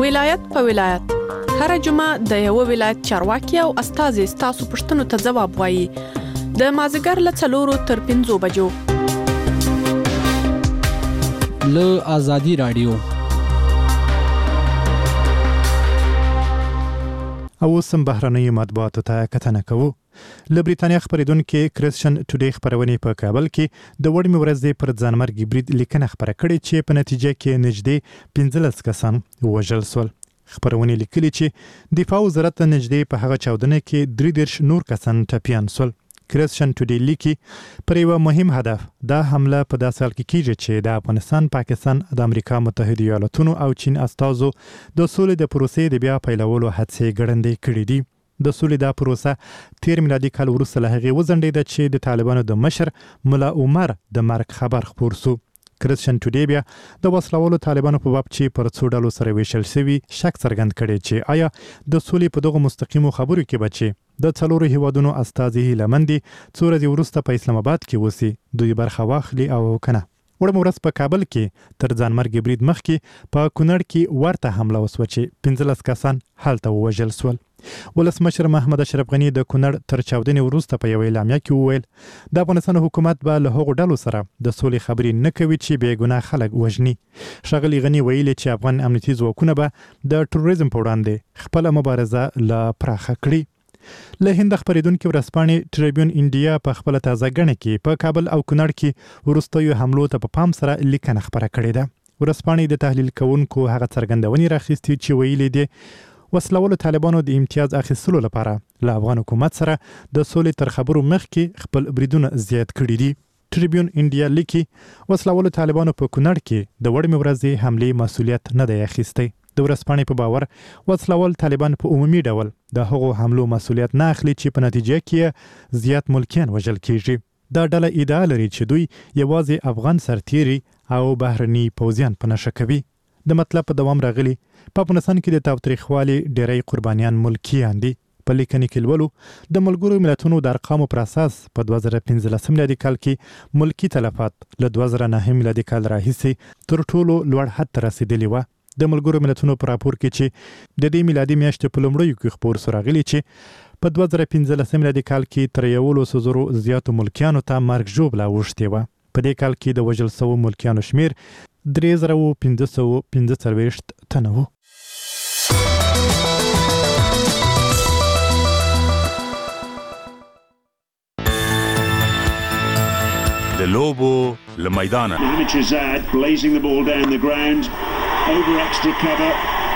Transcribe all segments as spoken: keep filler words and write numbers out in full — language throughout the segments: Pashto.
ولایت په ولایت هر جمعه د یو ولایت چارواکي او استازي ستاسو پوښتنو ته ځواب وایي د مازیګر له څلورو تر پنځو بجو له آزادي رادیو. او سم بهرنۍ مطبوعاتو ته کتنه کوو. له بریتانیا خبرېدونکو کریسچن ټوډے خبرونه په کابل کې د وړمې ورځې پر ځانمرګي برید لیکنه خبره کړې چې په نتیجه کې نږدې پنځلس کسان وژل شول. خبرونه لیکلي چې دفاع وزارت نږدې په هغه چاودنه کې درې دېرش نور کسان ټپیان شول. کریسچن ټوډے لیکي پر یو مهم هدف دا حمله په داسې حال کې کیږي چې د افغانستان، پاکستان، د امریکا متحده ایالاتونو او چین استازو د سولې د پروسې د بیا پیلولو هڅې ګړندې کړې دي. د سولې دا پروسه تیر میلادي کال وروسته له هغې وځنډېده چې د طالبانو د مشر ملا عمر د مرګ خبر خپور شو. کریسچن ټوډے بیا د وسلوالو طالبانو په باب چې پر څو ډلو سره ویشل شوي شک څرګند کړي چې آیا د سولې په دغه مستقیمو خبرو کې بچي د څلورو هیوادونو استازي هیلمندي څو ورځې وروسته په اسلام آباد کې وسی دوی برخه واخلي او کنه. وړم ورځ په کابل کې تر ځانمرګي برید مخکې په کونړ کې ورته حمله وسوه چې پنځلس کسان هلته ووژل شول. ولسمشر محمد اشرف غنی د کونړ تر چاودنې وروسته په یوه اعلامیه کې وویل د افغانستان حکومت به له هغو ډلو سره د سولې خبرې نه کوي چې بې ګناه خلک وژني. ښاغلي غنی ویلي چې افغان امنیتي ځواکونه به د ټروریزم په وړاندې خپله مبارزه لا پراخه کړي. له هند خبرېدونکو ورځپاڼې ټریبیون انډیا په خپل تازه غنه کې په کابل او کونړ کې وروستیو حملو ته په پام سره لیکنه خبره کړې ده. ورځپاڼې د تحلیل کوونکو هغه څرګندونې راخیستې چې ویلي دي وسلوالو طالبانو د امتیاز اخیستلو لپاره له افغان حکومت سره د سولې تر خبرو مخکې خپل بریدونه زیات کړي دي. ټریبیون انډیا لیکي وسلوالو طالبانو په کونړ کې د وړمې ورځې حملې مسؤلیت نه دی اخیستی. د ورځپاڼې په باور وسلوال طالبان په عمومي ډول د هغو حملو مسؤلیت نه اخلي چې په نتیجه کې زیات ملکیان وژل کیږي. دا ډله ادعا لري چې دوی یوازې افغان سرتیري او بهرني پوځیان په نښه کوي. د مطلب په دوام راغلي په افغانستان کې د تاوتریخوالي ډېری قربانیان ملکیان دي. په لیکنې کې لولو د ملګرو ملتونو د ارقامو پر اساس په دوه زره پنځلسم میلادي کال کې ملکی تلفات له دوه زره نهم میلادي کال راهیسې تر ټولو لوړ حد ته رسیدلی و. د ملګرو ملتونو په راپور کې چې د دې میلادي میاشتې په لومړیو کې خپور سو راغلي چې په دوه زره پنځلسم میلادي کال کې تر یولسو زرو زیاتو ملکیانو ته مرګ ژوبله اوښتې وه. په دې کال کې د وژل شوو ملکیانو شمیر درې زره پنځه سوه پنځه څلوېښت تنه و. د لوبو له میدانه Hamid blazing the ball down the ground over extra cover.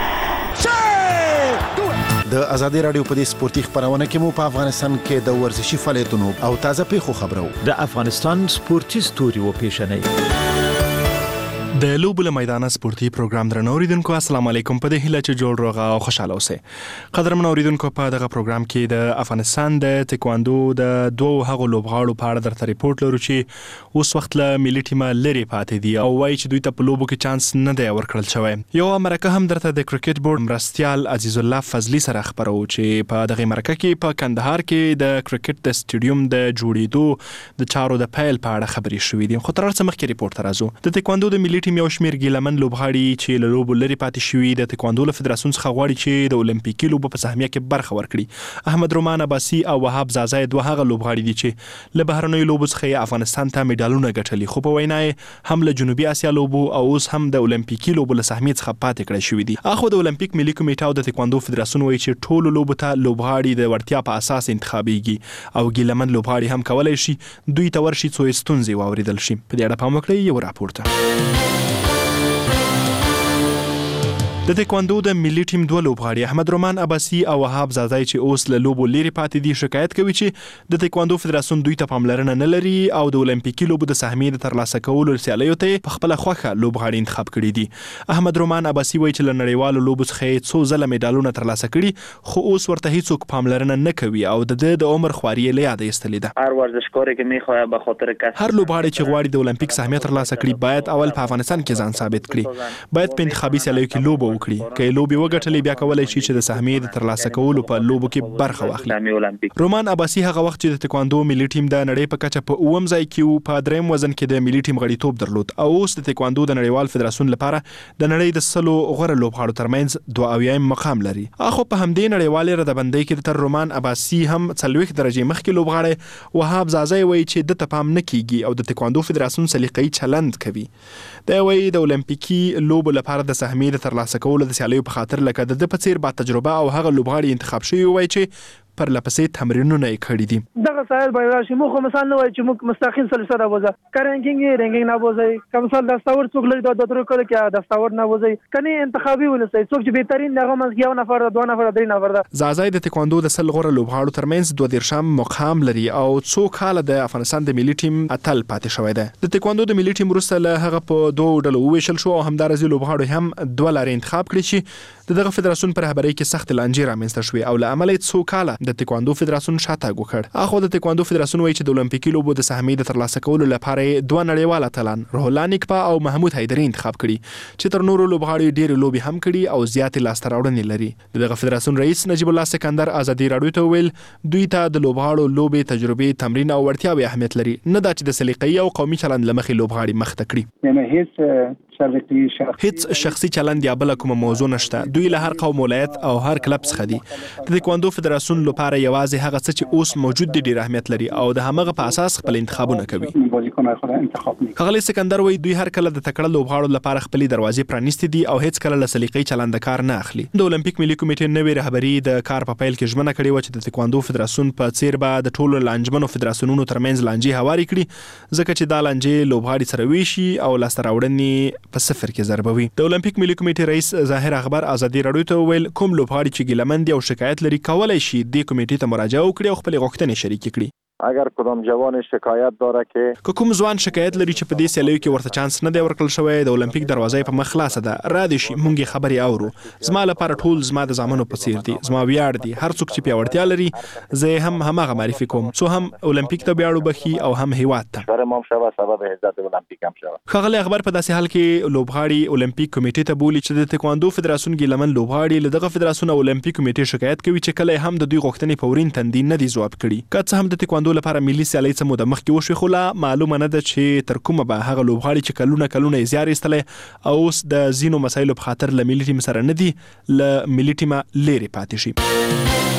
د آزادي رادیو په دې سپورتي خبرونه کې مو په افغانستان کې د ورزشي فعالیتونو او تازه پیښو خبرو د افغانستان سپورتي ستوري و پیښنې د لوبو له میدانه سپورتي پروګرام درنو اوریدونکو السلام علیکم. په دې هیله چې جوړ روغه او خوشاله اوسئ. قدرمن اوریدونکو په دغه پروګرام کې د افغانستان د تکواندو د دوه هغو لوبغاړو په اړه درته ریپورت لرو چې اوس وخت له ملي ټیمه لري پاتې دي او وایي چې دوی ته په لوبو کې چانس نه دی ورکړل شوی. یو مرکه هم درته د کرکټ بورډ مرستیال عزیز الله فضلی سره خبرو چې په دغه مرکه کې په کندهار کې د کرکټ د سټیډیوم د جوړېدو د چارو د پیل په اړه خبرې شوې دي. خو تر هر څه مخکې ریپورت راځو. د تکواندو د ملي ټیم یو شمېر ګیلمن لوبغاړي چې له لوبو لرې پاتې شوي د تکواندو له فدراسیون څخه غواړي چې د اولمپیکي لوبو په سهمیه کې برخه ورکړي. احمد رومان عباسي او وهاب زازا دوه هغه لوبغاړي دي چې له بهرنیو لوبو څخه افغانستان ته میډالونه ګټلي خو په وینا یې هم له جنوبي اسیا لوبو او اوس هم د اولمپیکي لوبو له سهمیې څخه پاتې کړی شوي دي. اخو د اولمپیک ملي کمیټه او د تکواندو فدراسیون وایي چې ټولو لوبو ته لوبغاړي د وړتیا په اساس انتخابیږي او ګیلمن لوبغاړي هم کولای شي دوی ته ورشي څو ستونزې واوریدل شي. په دې اړه پام وکړئ. یو راپورته د تکواندو د ملي ټیم دوه لوبغاړي احمد رومان عباسي او وهاب زازای چې اوس له لوبو لري پاتې دي شکایت کوي چې د تکواندو فدراسیون دوی ته پاملرنه نه لري او د اولمپیکي لوبو د سهمیې د ترلاسه کولو سیالیو ته په خپل خوخه لوبغاړي انتخاب کړي دي. احمد رومان عباسي وایي چې له نړیوالو لوبو څخه څو ځله میډالونه ترلاسه کړي خو اوس ورته هیڅوک پاملرنه نه کوي او د د عمر خواري له یاد ایستلې ده. هر ورزشکار چې میخواد به خاطر کسب هر لوبغاړي چې غواړي د اولمپیک سهمیه ترلاسه کړي باید اول په افغانستان کې ځان ثابت کړي. باید په انتخابي سیالیو کې لوبه وکړي. که لوبي وګټلې بیا کولای شي چې د سهمیې د ترلاسه کولو په لوبو کې برخه واخلي. رومان عباسي هغه وخت چې د تکواندو ملي ټیم د نړۍ په کچه په اووم ځای کې وو، په دریم وزن کې د ملي ټیم غړیتوب درلود او اوس د تکواندو د نړیوال فدراسیون لپاره د نړۍ د سلو غوره لوبغاړو ترمنځ دوه اویایم مقام لري. اخو په همدې نړیوالې ردبندۍ کې تر رومان عباسي هم څلوېښت درجې مخکې لوبغاړی وهاب زازی وایي چې د تپام نه کیږي او د تکواندو فدراسیون سلیقه‌ای چلند کوي. دا وایي د اولمپیکي لوبو لپاره د سهمیې د ترلاسه کولو د سیالیو په خاطر لکه د په څیر با تجربه او هغه لوبغاړي انتخاب شوی وایي چې پر لپسې تمرینونه یې کړي دي. دغه سایل به راشي مو خو مثلا نه وایي چې موږ مستقیم سلسله راوځه کارنګینګ یې رنګینګ نه وځي کوم مثال د ستاور څوک لري د درو کړه کې د ستاور نه وځي کني انتخابي ولسي څوک چې بهترین دغه منځ یو نفر دوه نفر درې نفر ده. زازای د تکواندو د سل غوره لوبغاړو ترمنځ دوه دیرشم مقام لري او څو کال د افغانستان د ملي ټیم اتل پاتې شوی دی. د تکواندو د ملي ټیم وروسته له هغه په دوه ډلو وویشل شو او همدارنګه لوبغاړو هم دوه لارې انتخاب کړي چې دغه فدراسیون پر رهبرۍ کې سخت لانجې رامنځته شوې او له امله یې څو کاله د تکواندو فدراسیون شاتګ وکړ. اخو د تکواندو فدراسیون وایي چې د اولمپیکي لوبو د سهمیې د ترلاسه کولو لپاره دوه نړیوال اتلان روح الله نیکپا او محمود حیدري انتخاب کړي چې تر نورو لوبغاړو ډېر لوبي هم کړي او زیاتې لاسته راوړنې لري. دغه فدراسیون رئیس نجیب الله سکندر ازادي راډیو ته ویل دوی ته د لوبغاړو لوبې تجربې تمرین او وړتیاوې اهمیت لري، نه دا چې د سلیقې او قومي چلند لمخې لوبغاړي مخته کړي. یعنی هیڅ هیڅ شخصي چلند یا بل کومه موضوع نشته. دوی له هر قوم ولایت او هر کلب څخه دي. د تکواندو فدراسیون لپاره یوازې هغه څه چې اوس موجود دي ډیر اهمیت لري او د همغه په اساس خپل انتخابونه کوي. غلی سکندر وایي دوی هر کله د تکړه لوبغاړو لپاره خپل دروازې پرانیستې دي او هیڅ کله له سلیقې چلند کار نه اخلي. د اولمپیک ملي کمیټې نوې رهبري د کار په پیل کې ژمنه کړې و چې د تکواندو فدراسیون په څیر به د ټولو لانجمنو فدراسیونونو ترمنځ لانجې هواري کړي ځکه چې دا لانجې لوبغاړي سره ویشي او لاسته راوړنې په صفر کې ضربوي. د اولمپیک ملي کمیټې رئیس ظاهر اخبار ازادي راډیو ته ویل کوم لوبغاړي چې ګیلمند او شکایت لري کولای شي د کمیټې ته مراجعه وکړي او خپل غوښتنې شریک کړي. اگر کدام جوان شکایت داره که کوم ځوان شکایت لري چې په دې سیالیو کې ورته چانس نه دی ورکړل شوی، د اولمپیک دروازه په مخ خلاصه ده، را دي شي مونږه خبري اورو. زما لپاره ټول زما د زامنو په څیر دي، زما ویاړ دي. هر څوک چې پیاوړتیا لري زه هم همغه معرفي کوم، څو هم اولمپیک ته بیاړو بخي او هم هیواد ته برمام شوه سبب عزت اولمپیک هم شوه. خغلی اخبار په داسې حال کې لوبغاړي اولمپیک کمیټې ته بولی چې د تکواندو فدراسیون ګیلمن لوبغاړي له دغه فدراسیون اولمپیک کمیټې شکایت کوي چې کله هم د دوی غوښتنې فورین تندین نه دي جواب کړي. که څه هم د تکواندو لپاره ملي سیالي څه موده مخکې وشوې خو لا معلومه نه ده چې تر کومه به هغه لوبغاړي چې کلونه کلونه یې زیار ایستلی او اوس د ځینو مسایلو په خاطر له ملي ټیم سره نه دي له ملي ټیمه لرې پاتې شي.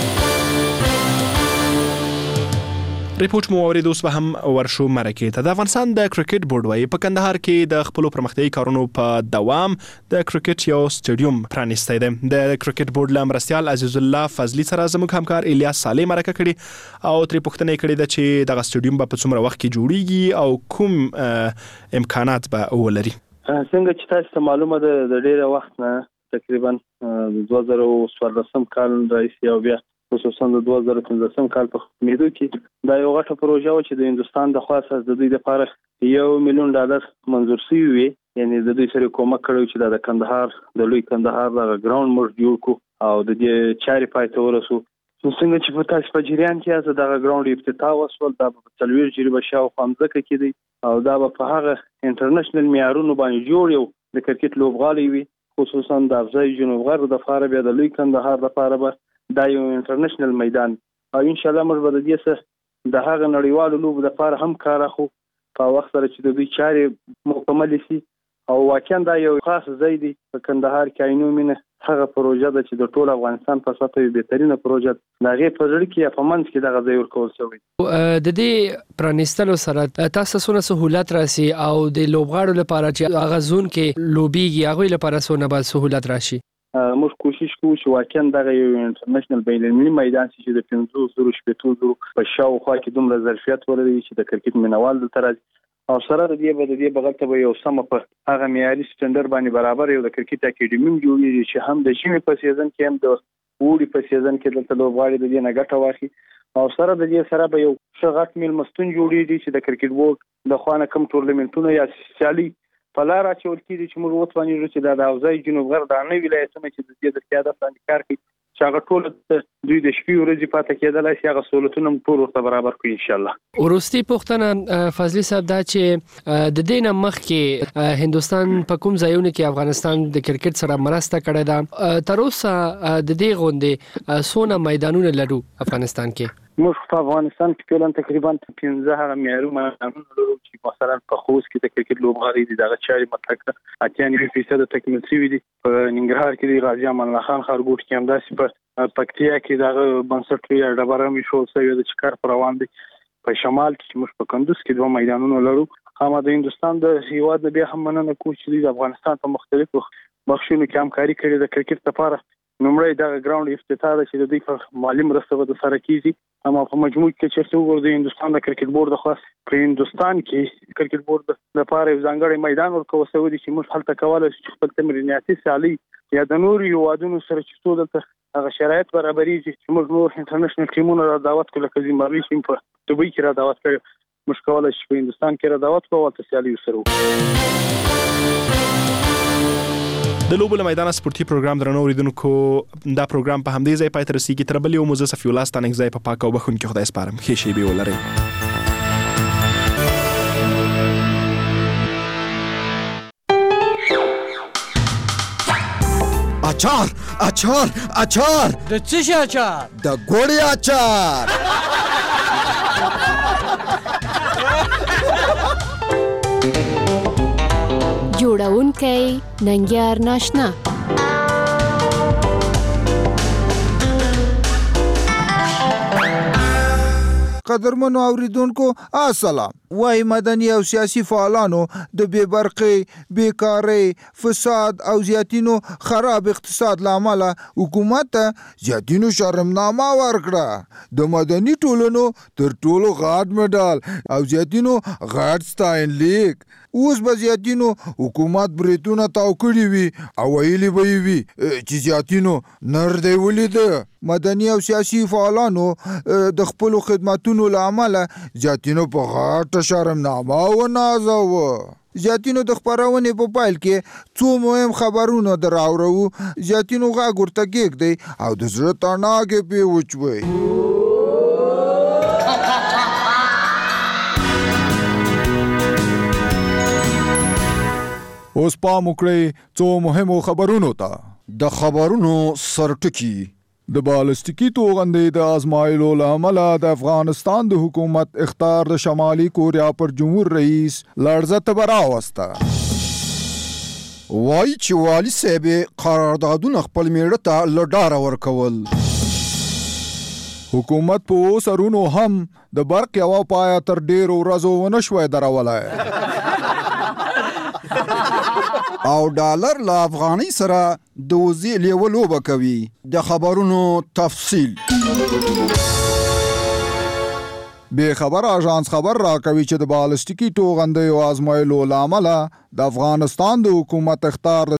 ریپورت مو اورید اوس به هم ورشو مرکې ته. د افغانستان د کرکټ بورډ وايي په کندهار کې د خپل پرمختیايي کارونو په دوام د کرکټ یو سټیډیوم پرانیستی دی. د کرکټ بورډ له مرستیال عزیز الله فضلي سره زموږ همکار الیاس صالح مرکه کړي او ترې پوښتنه کړې ده چې دغه سټیډیوم به په څومره وخت کې جوړیږي او کوم امکانات به ولري. څنګه چې تاسو ته معلومه ده د ډیره وخت نه تقریبا دوه زره څوارلسم کال راهیسې او بیا خصوصا د دوه زره پنځلسم کال په میدو کې دا یو غټه پروژه و چې د هندستان د خوا څخه د دوی لپاره یو میلیون ډالر منظور شوی وي، یعنی د دوی سره کومک کړو چې د کندهار د لوی کندهار د ګراوند موږ جوړ کو او د دې چارې پای ته ورسو. نو څنګه چې په تاسو په جریان کې از د ګراوند افتتاح وسول دا په تلویر جریبه شاو خامځکه کې دی او دا په هغه انټرنیشنل معیارونو باندې جوړ یو د کرکټ لوبغاړي وي، خصوصا د افضای جنوب غرب د لپاره بیا د لوی کندهار لپاره به دا یو انټرنیشنل میدان او ان شاء الله موږ به د دې سره د هغه نړیوالو لوبو لپاره هم کار اخو په وخت سره چې د دوی چارې مکمل شي او واقعا دا یو خاص ځای دی په کندهار کې عینو مینه هغه پروژه ده چې د ټول افغانستان په سطح یو بهترینه پروژه ده. هغه په ځړ کې په منځ کې دغه ځای ورکول شوی. د دې پرانیستلو سره تاسو څونه سہولت راسي او د لوبغاړو لپاره چې هغه زون کې لوبيږي هغه لپاره څونه به سہولت راشي؟ موږ کوشش کوو چې واقعا دغه یو انټرنیشنل بین‌المللي میدان چې د پنځوس زره شپږ زره په شاوخوا کې دومره ظرفیت ولري چې د کرکټ مینوال دلته راځي او سره د دې به د دې بغل ته به یو سم په هغه معیاري سټنډرډ باندې برابر یو د کرکټ اکیډمي جوړیږي چې هم د ژمي په سیزن کې هم د وړي په سیزن کې دلته لوبغاړي د دې نه ګټه واخلي او سره د دې سره به یو ښه غټ میلمستون جوړیږي چې د کرکټ بورډ د خوانه کم ټورنمنټونه یا سیالي په لار اچول کېږي چې موږ وتوانیږو چې د افضای جنوب غرب د نه ولایتونو چې د دې د قیادت باندې کار کوي چې هغه ټول دوی د شپې ورځې پاتې کېدلای شي هغه سہولتونه ټول ورته برابر کړي ان شاء الله. ورستي پوښتنه فضلي صاحب دا چې د دې نه مخکې هندستان په کوم ځایونو کې افغانستان د کرکټ سره مرسته کړې ده تر اوسه د دې غونډې سونه میدانونه لرو افغانستان کې؟ موږ په افغانستان کې ټول تقریبا پنځه هغه معیارونه لرو چې مثلا په خوست کې د کرکټ لوبغاړي دي دغه چاري مطلق اتیا نیم فیصد تکمیل شوی دي. په ننګرهار کې د غازی امان الله خان خارګوټ کې هم داسې په پکتیا کې دغه بنسټ یا ډبره می شو سوي د چکر پر روان دي. په شمال کې موږ په کندوز کې دوه میدانونه لرو. هم د هندستان د هیواد بیا هم مننه کوم چې د افغانستان په مختلفو بخښونو کې همکاري کړې د کرکټ لپاره. نمړی دا ګراوند افتتاح ده چې د دې په مالی مرسته د سره کیږي. اما په مجموع کې چې څو د هندستان د کرکټ بورډ د خاص په هندستان کې کرکټ بورډ د لپاره ځانګړی میدان ورکوي سوي دي چې موږ هلته کولای شو خپل تمریناتي سالي یا د نور یوادونو سره چې څو دلته هغه شرایط برابرېږي چې موږ نور انټرنیشنل ټیمونه را دعوت کړو لکه زیمبابوې چې په دوبۍ کې را دعوت کړو موږ کولای شو په هندستان کې را دعوت کوو او سیالي وسره. د لوبو له میدان سپورتي پروګرام درنو اوریدونکو دا پروګرام په همدې ځای پای ته رسیدي. تر بل یو موزه صفي الله ستانک ځای په پاک او بخون کې خدای سپارم. ښه شی به ولرئ. اچار اچار اچار د څه شي اچار؟ د ګوړې اچار. جوړونکی ننګیار ناشنا. قدرمنو اوریدونکو السلام. وای مدني او سیاسي فعالانو د بې برقې، بیکارۍ، فساد او زیاتینو خراب اقتصاد لامل حکومت ته زیاتینو شرمنامه ورکړه. د مدني ټولنو تر ټولو غاټ مډال او زیاتینو غاټ ستاین لیک. اوس به زیاتینو حکومت بریتونه تاو کړي وي او ویلي به وي چې زیاتینو نر دی ولیده. مدني او سیاسي فعالانو د خپلو خدماتونو له امله زیاتینو په غاټه شرمنامه ونازوه. زیاتینو د خپرونې په پایل کې څو مهم خبرونه در اورو. زیاتینو غږ ورته کېږدئ او د زړه تڼاکې پې وچوئ. اوس پام وکړئ څو مهمو خبرونو ته. د خبرونو سرټکی. د بالستیکي توغندې د آزمایلو له امله د افغانستان د حکومت اخطار د شمالي کوریا پر جمهور رئیس لړزه ته براوسته. وایي چې والي صاحب قراردادونه خپل میړه ته له ډاره ورکول. حکومت په سرونو هم د برق یوه پایه تر ډېرو ورځو ونه شوی درولی او ډالر له افغانۍ سره د وزې لیوه لوبه کوي. د خبرونو تفصیل. بې خبر آژانس خبر راکوي چې د بالستیکي توغندیو آزمایلو له امله د افغانستان د حکومت اخطار